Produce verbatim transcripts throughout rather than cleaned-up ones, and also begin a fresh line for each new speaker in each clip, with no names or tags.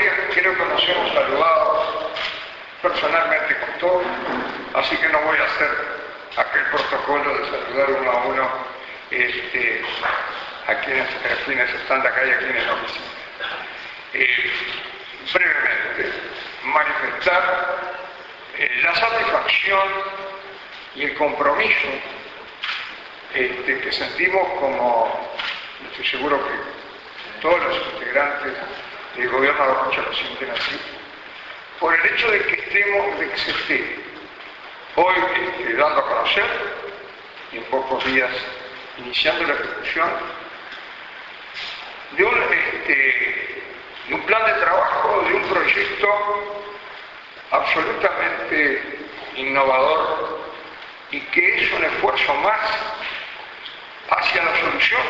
creo que nos hemos saludado personalmente con todos, así que no voy a hacer aquel protocolo de saludar uno a uno este, a, quienes, a quienes están de acá y a quienes no visitan. Eh, brevemente, manifestar eh, la satisfacción y el compromiso este, que sentimos como, estoy seguro que todos los integrantes del gobierno de Rocha lo sienten así, por el hecho de que estemos, de que se esté hoy este, dando a conocer, y en pocos días iniciando la ejecución, de un, este, de un plan de trabajo, de un proyecto absolutamente innovador y que es un esfuerzo más hacia la solución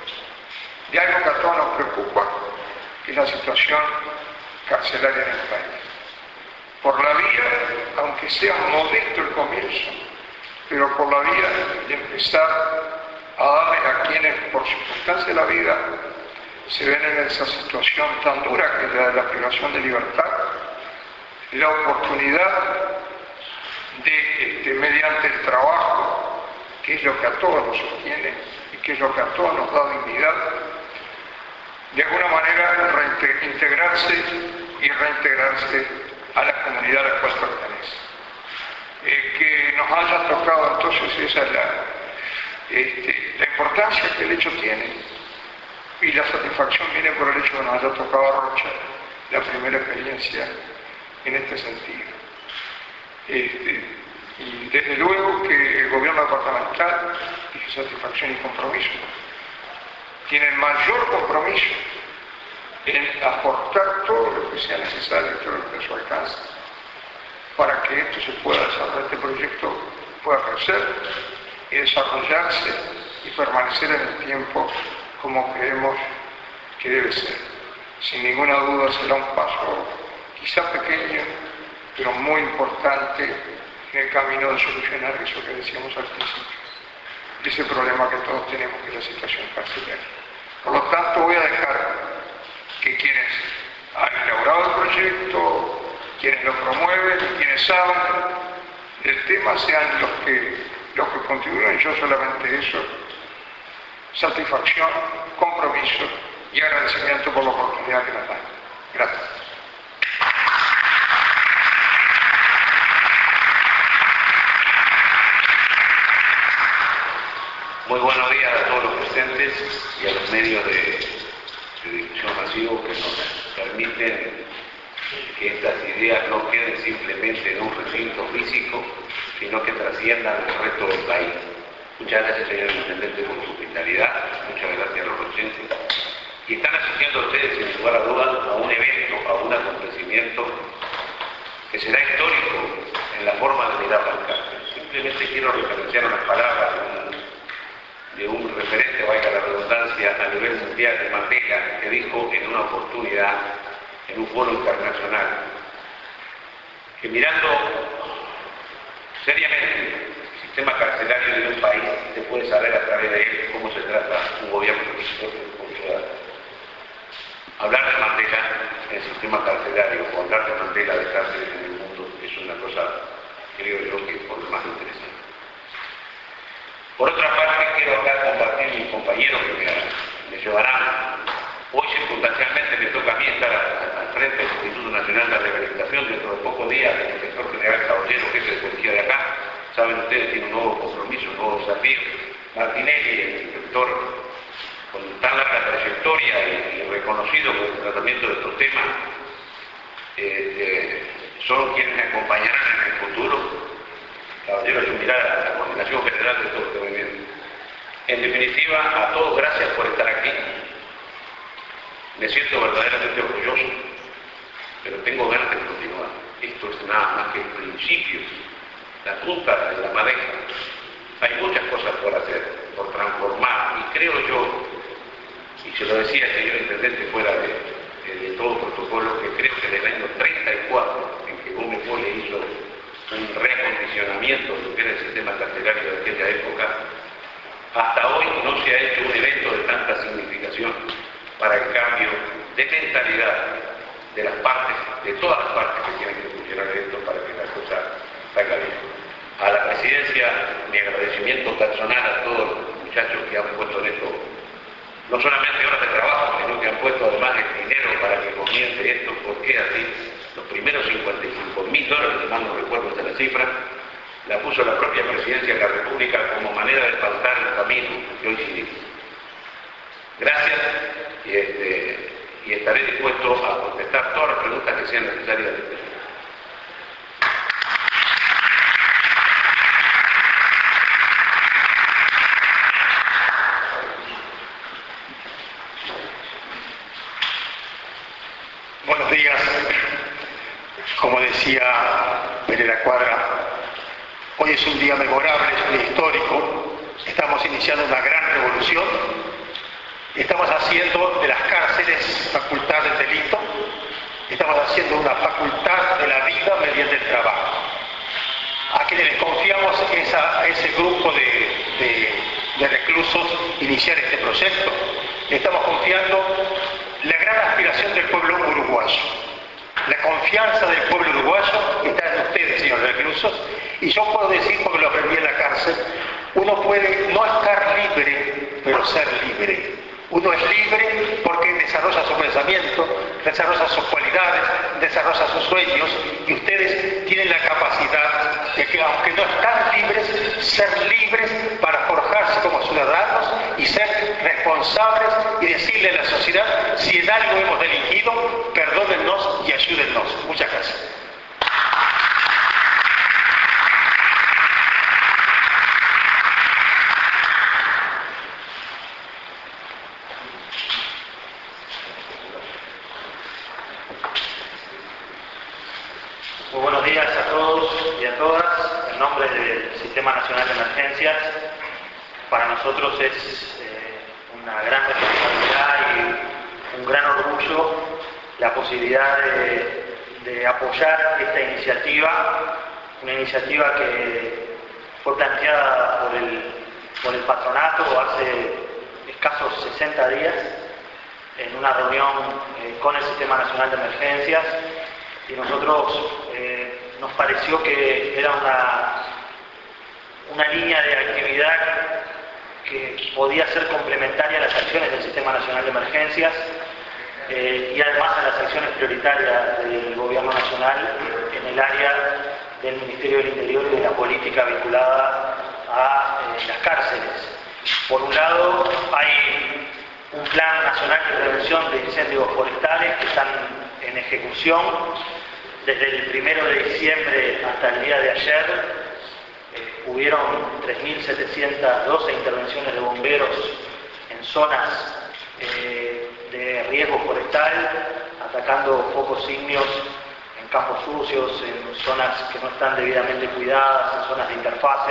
de algo que a todos nos preocupa, que es la situación carcelaria en el país. Por la vía, aunque sea modesto el comienzo, pero por la vía de empezar a darle a quienes por circunstancias de la vida se ven en esa situación tan dura que es la de la privación de libertad, la oportunidad de, este, mediante el trabajo, que es lo que a todos nos sostiene y que es lo que a todos nos da dignidad, de alguna manera integrarse y reintegrarse a la comunidad a la cual pertenece. Eh, que nos haya tocado entonces esa es la, este, la importancia que el hecho tiene, y la satisfacción viene por el hecho de que nos haya tocado a Rocha la primera experiencia en este sentido. Este, y desde luego que el gobierno departamental, y su satisfacción y compromiso, tiene el mayor compromiso en aportar todo lo que sea necesario, todo lo que esté a su alcance, para que esto se pueda desarrollar, este proyecto pueda crecer y desarrollarse y permanecer en el tiempo como creemos que debe ser. Sin ninguna duda será un paso quizá pequeño, pero muy importante en el camino de solucionar eso que decíamos al principio, ese problema que todos tenemos, que es la situación carcelaria. Por lo tanto, voy a dejar que quienes han elaborado el proyecto, quienes lo promueven y quienes saben del tema sean los que, los que contribuyen. Yo solamente eso, satisfacción, compromiso y agradecimiento por la oportunidad que nos dan. Gracias.
Muy buenos días a todos los presentes y a los medios de, de difusión masivo que nos permiten que estas ideas no queden simplemente en un recinto físico, sino que trasciendan el resto del país. Muchas gracias, señor Intendente, por su hospitalidad, muchas gracias a los rochenses. Y están asistiendo ustedes, sin lugar a dudas, a un evento, a un acontecimiento que será histórico en la forma de mirar las cárceles. Simplemente quiero referenciar unas palabras de un referente, valga la redundancia, a nivel mundial de Mandela, que dijo en una oportunidad, en un foro internacional, que mirando seriamente el sistema carcelario de un país, se puede saber a través de él cómo se trata un gobierno con ciudadanos. Hablar de Mandela en el sistema carcelario o hablar de Mandela de cárceles en el mundo es una cosa, creo yo, que por lo más interesante. Por otra parte, quiero acá compartir mis compañeros que me, me llevarán. Hoy circunstancialmente me toca a mí estar al frente del Instituto Nacional de Rehabilitación. Dentro de pocos días, el inspector general Caballero, jefe de policía de acá, saben ustedes, tiene un nuevo compromiso, un nuevo desafío. Martinelli, el inspector con tan larga trayectoria y, y reconocido por el tratamiento de estos temas, eh, eh, son quienes me acompañarán en el futuro. Caballero, asumirá la coordinación general de todo este movimiento. En definitiva, a todos gracias por estar aquí. Me siento verdaderamente orgulloso, pero tengo ganas de continuar. Esto es nada más que el principio, la punta de la madeja. Hay muchas cosas por hacer, por transformar, y creo yo, y se lo decía el señor Intendente fuera de, de, de todo protocolo, que creo que en el año treinta y cuatro, en que Gómez Pole hizo un reacondicionamiento de lo que era el sistema carcelario de aquella época, hasta hoy no se ha hecho un evento de tanta significación para el cambio de mentalidad de las partes, de todas las partes que tienen que funcionar en esto para que la cosa salga bien. A la presidencia, mi agradecimiento personal a todos los muchachos que han puesto en esto, no solamente horas de trabajo, sino que han puesto además el dinero para que comience esto, porque así los primeros cincuenta y cinco mil dólares, si mal no recuerdo esta la cifra, la puso la propia presidencia de la República como manera de pautar el camino que hoy sigue. Gracias y, este, y estaré dispuesto a contestar todas las preguntas que sean necesarias.
Buenos días. Como decía Pereira Cuadra, hoy es un día memorable, es un día histórico. Estamos iniciando una gran revolución. Estamos haciendo de las cárceles facultad del delito. Estamos haciendo una facultad de la vida mediante el trabajo. A quienes les confiamos esa, a ese grupo de, de, de reclusos iniciar este proyecto, le estamos confiando la gran aspiración del pueblo uruguayo. La confianza del pueblo uruguayo está en ustedes, señores reclusos, y yo puedo decir, porque lo aprendí en la cárcel, uno puede no estar libre, pero ser libre. Uno es libre porque desarrolla su pensamiento, desarrolla sus cualidades, desarrolla sus sueños, y ustedes tienen la capacidad de que, aunque no están libres, ser libres para forjarse como ciudadanos y ser responsables y decirle a la sociedad: si en algo hemos delinquido, perdónennos y ayúdennos. Muchas gracias.
Muy buenos días a todos y a todas. En nombre del Sistema Nacional de Emergencias, para nosotros es eh, una gran responsabilidad y un gran orgullo la posibilidad de, de apoyar esta iniciativa, una iniciativa que fue planteada por el, por el patronato hace escasos sesenta días en una reunión eh, con el Sistema Nacional de Emergencias. Y nosotros eh, nos pareció que era una, una línea de actividad que podía ser complementaria a las acciones del Sistema Nacional de Emergencias eh, y además a las acciones prioritarias del Gobierno Nacional en el área del Ministerio del Interior y de la política vinculada a eh, las cárceles. Por un lado, hay un plan nacional de prevención de incendios forestales que están en ejecución. Desde el primero de diciembre hasta el día de ayer eh, hubieron tres mil setecientas doce intervenciones de bomberos en zonas eh, de riesgo forestal, atacando focos ígneos en campos sucios, en zonas que no están debidamente cuidadas, en zonas de interfase,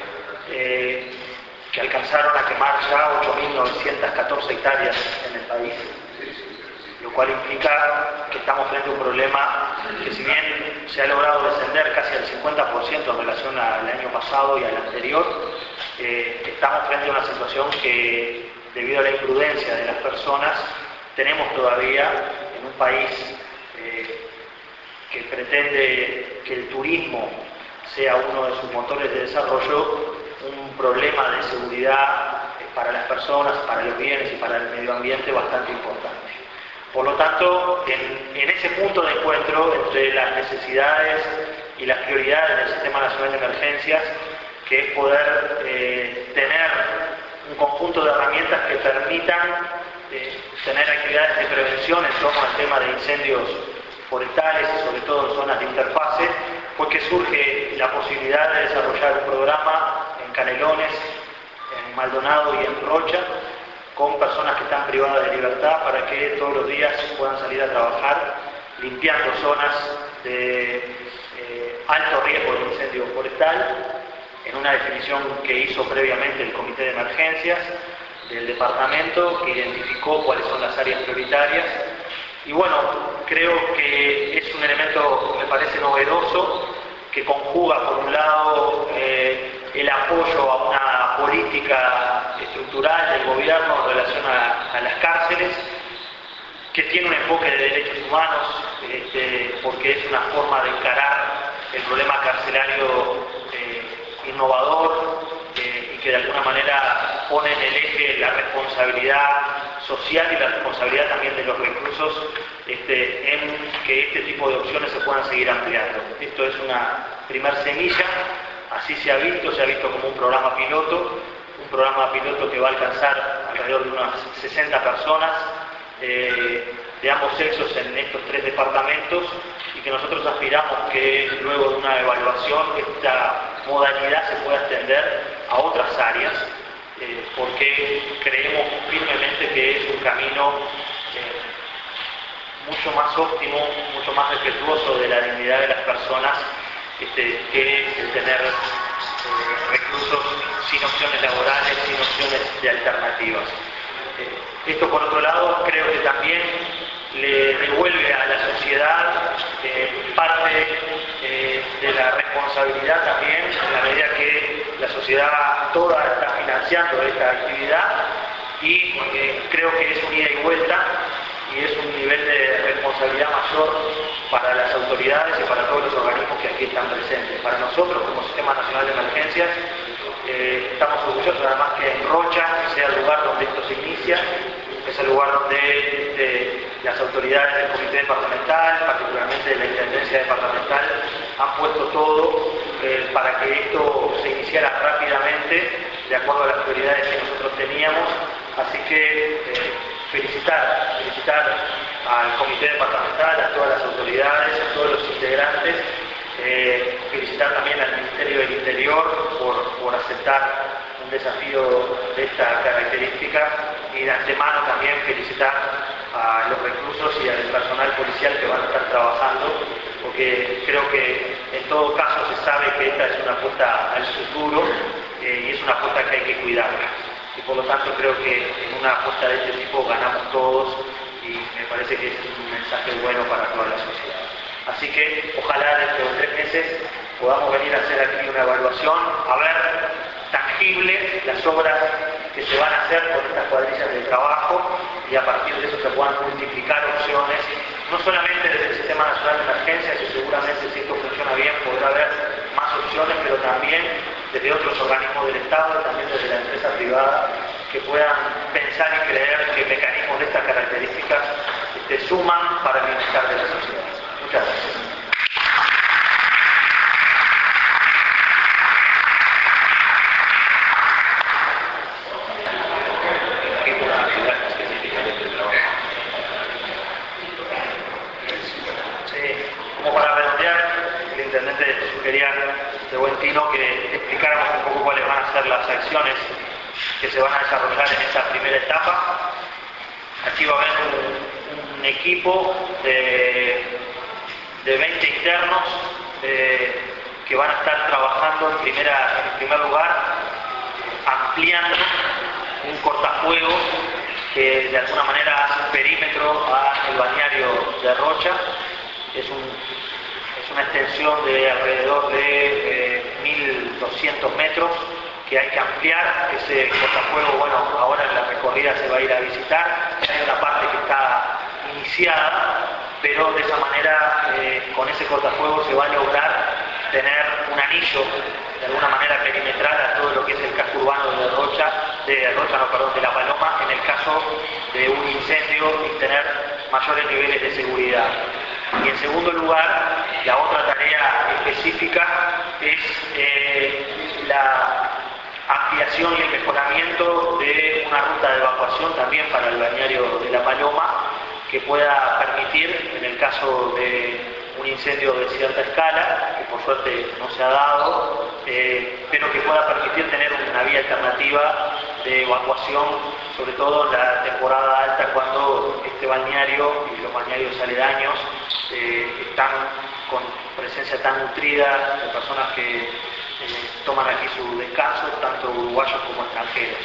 eh, que alcanzaron a quemar ya ocho mil novecientas catorce hectáreas en el país, lo cual implica que estamos frente a un problema que, si bien se ha logrado descender casi al cincuenta por ciento en relación al año pasado y al anterior, eh, estamos frente a una situación que, debido a la imprudencia de las personas, tenemos todavía en un país eh, que pretende que el turismo sea uno de sus motores de desarrollo, un problema de seguridad para las personas, para los bienes y para el medio ambiente bastante importante. Por lo tanto, en, en ese punto de encuentro entre las necesidades y las prioridades del Sistema Nacional de Emergencias, que es poder eh, tener un conjunto de herramientas que permitan eh, tener actividades de prevención en torno al tema de incendios forestales y sobre todo en zonas de interfase, fue que surge la posibilidad de desarrollar un programa en Canelones, en Maldonado y en Rocha, con personas que están privadas de libertad para que todos los días puedan salir a trabajar limpiando zonas de eh, alto riesgo de incendio forestal, en una definición que hizo previamente el Comité de Emergencias del departamento, que identificó cuáles son las áreas prioritarias. Y bueno, creo que es un elemento, me parece, novedoso, que conjuga por un lado eh, el apoyo a una política estructural del gobierno en relación a, a las cárceles, que tiene un enfoque de derechos humanos porque es una forma de encarar el problema carcelario eh, innovador eh, y que de alguna manera pone en el eje la responsabilidad social y la responsabilidad también de los reclusos este, en que este tipo de opciones se puedan seguir ampliando. Esto es una primer semilla, así se ha visto, se ha visto como un programa piloto, un programa piloto que va a alcanzar alrededor de unas sesenta personas eh, de ambos sexos en estos tres departamentos y que nosotros aspiramos que luego de una evaluación esta modalidad se pueda extender a otras áreas eh, porque creemos firmemente que es un camino eh, mucho más óptimo, mucho más respetuoso de la dignidad de las personas este, que el tener eh, reclusos sin opciones laborales, sin opciones de alternativas. Eh, esto por otro lado creo que también le devuelve a la sociedad eh, parte eh, de la responsabilidad también, en la medida que la sociedad toda está financiando esta actividad y eh, creo que es un ida y vuelta y es un nivel de responsabilidad mayor para las autoridades y para todos los organismos que aquí están presentes. Para nosotros como Sistema Nacional de Emergencias eh, estamos orgullosos además que en Rocha sea el lugar donde esto se inicia, es el lugar donde de, las autoridades del Comité Departamental, particularmente de la Intendencia Departamental, han puesto todo eh, para que esto se iniciara rápidamente, de acuerdo a las prioridades que nosotros teníamos. Así que eh, felicitar, felicitar al Comité Departamental, a todas las autoridades, a todos los integrantes, eh, felicitar también al Ministerio del Interior por, por aceptar un desafío de esta característica y de antemano también felicitar a los reclusos y al personal policial que van a estar trabajando, porque creo que en todo caso se sabe que esta es una apuesta al futuro eh, y es una apuesta que hay que cuidarla. Y por lo tanto creo que en una apuesta de este tipo ganamos todos y me parece que es un mensaje bueno para toda la sociedad. Así que ojalá dentro de tres meses podamos venir a hacer aquí una evaluación, a ver tangible las obras que se van a hacer con estas cuadrillas de trabajo y a partir de eso se puedan multiplicar opciones, no solamente desde el Sistema Nacional de Emergencias, y seguramente si esto funciona bien podrá haber más opciones, pero también desde otros organismos del Estado y también desde la empresa privada que puedan pensar y creer que mecanismos de estas características este, suman para el bienestar de la sociedad. Muchas gracias. Como para redondear, el intendente sugería de buen tino que explicáramos un poco cuáles van a ser las acciones que se van a desarrollar en esta primera etapa. Aquí va a haber un, un equipo de, de veinte internos eh, que van a estar trabajando en, primera, en primer lugar ampliando un cortafuegos que de alguna manera hace un perímetro al balneario de Rocha. Es, un, es una extensión de alrededor de eh, mil doscientos metros que hay que ampliar. Ese cortafuego, bueno, ahora en la recorrida se va a ir a visitar. Hay una parte que está iniciada, pero de esa manera, eh, con ese cortafuego se va a lograr tener un anillo, de alguna manera perimetral, a todo lo que es el casco urbano de Rocha, de Rocha, no, perdón, de La Paloma, en el caso de un incendio y tener mayores niveles de seguridad. Y en segundo lugar, la otra tarea específica es eh, la ampliación y el mejoramiento de una ruta de evacuación también para el balneario de La Paloma, que pueda permitir, en el caso de un incendio de cierta escala, que por suerte no se ha dado, eh, pero que pueda permitir tener una vía alternativa de evacuación, sobre todo en la temporada alta, cuando este balneario y los balnearios aledaños eh, están con presencia tan nutrida de personas que eh, toman aquí su descanso, tanto uruguayos como extranjeros.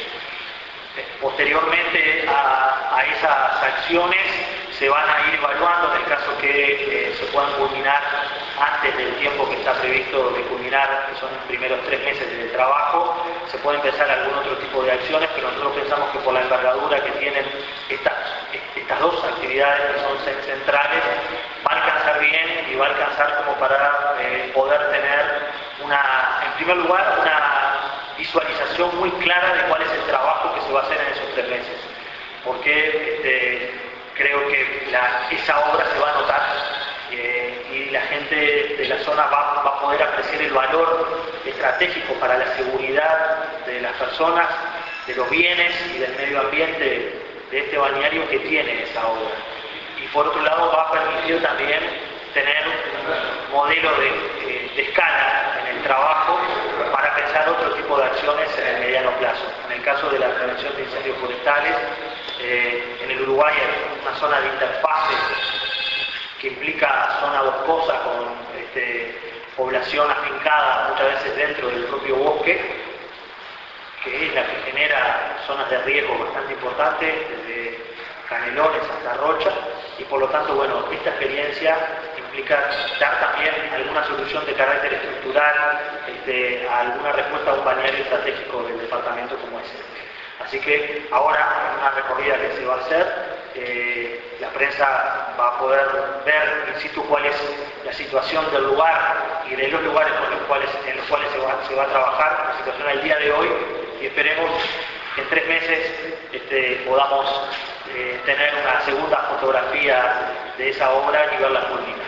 Posteriormente a, a esas acciones se van a ir evaluando en el caso que eh, se puedan culminar antes del tiempo que está previsto de culminar, que son los primeros tres meses de trabajo. Se puede empezar algún otro tipo de acciones, pero nosotros pensamos que por la envergadura que tienen estas, estas dos actividades que son centrales, va a alcanzar bien y va a alcanzar como para eh, poder tener una, en primer lugar, una visualización muy clara de cuál es el trabajo que se va a hacer en esos tres meses. Porque este, creo que la, esa obra se va a notar eh, y la gente de la zona va, va a poder apreciar el valor estratégico para la seguridad de las personas, de los bienes y del medio ambiente de este balneario que tiene esa obra. Y por otro lado va a permitir también tener un modelo de, de, de escala en el trabajo para pensar otro tipo de acciones en el mediano plazo. En el caso de la prevención de incendios forestales, eh, en el Uruguay hay una zona de interfase que implica zona boscosa con este, población afincada muchas veces dentro del propio bosque, que es la que genera zonas de riesgo bastante importantes, desde canelones hasta rocha, y por lo tanto, bueno, esta experiencia implica dar también alguna solución de carácter estructural, este, a alguna respuesta a un balneario estratégico del departamento como ese. Así que ahora, en una recorrida que se va a hacer, eh, la prensa va a poder ver in situ cuál es la situación del lugar y de los lugares con los cuales, en los cuales se va, se va a trabajar, la situación al día de hoy, y esperemos que en tres meses este, podamos eh, tener una segunda fotografía de esa obra y verla culminada.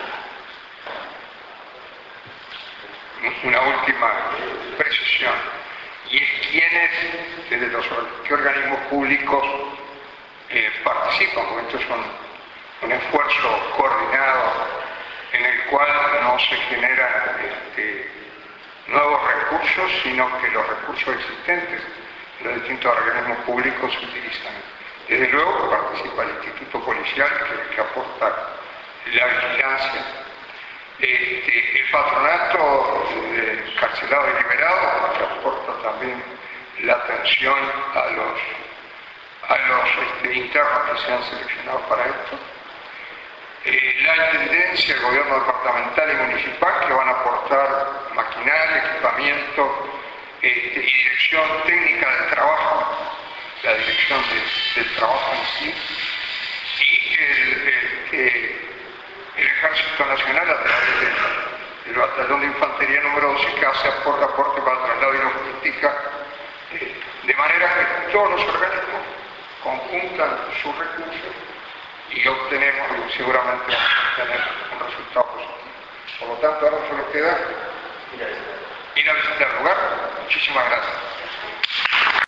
Una última precisión, y es quiénes, desde los qué organismos públicos eh, participan, porque esto es un, un esfuerzo coordinado en el cual no se generan este, nuevos recursos, sino que los recursos existentes de los distintos organismos públicos se utilizan. Desde luego participa el Instituto Policial, que, que aporta la vigilancia, este, el patronato de encarcelado y liberado, que aporta también la atención a los, a los este, internos que sean seleccionados para esto, eh, la Intendencia, el Gobierno departamental y municipal, que van a aportar maquinaria, equipamiento este, y dirección técnica del trabajo, la dirección de, del trabajo en sí, y el, el, el, el Ejército Nacional a través del, del Batallón de Infantería número doce, que hace aporte, aporte para el traslado y logística, eh, de manera que todos los organismos conjuntan sus recursos y obtenemos, y seguramente vamos a tener un resultado positivo. Por lo tanto, ahora solo queda ir a visitar el lugar. Muchísimas gracias.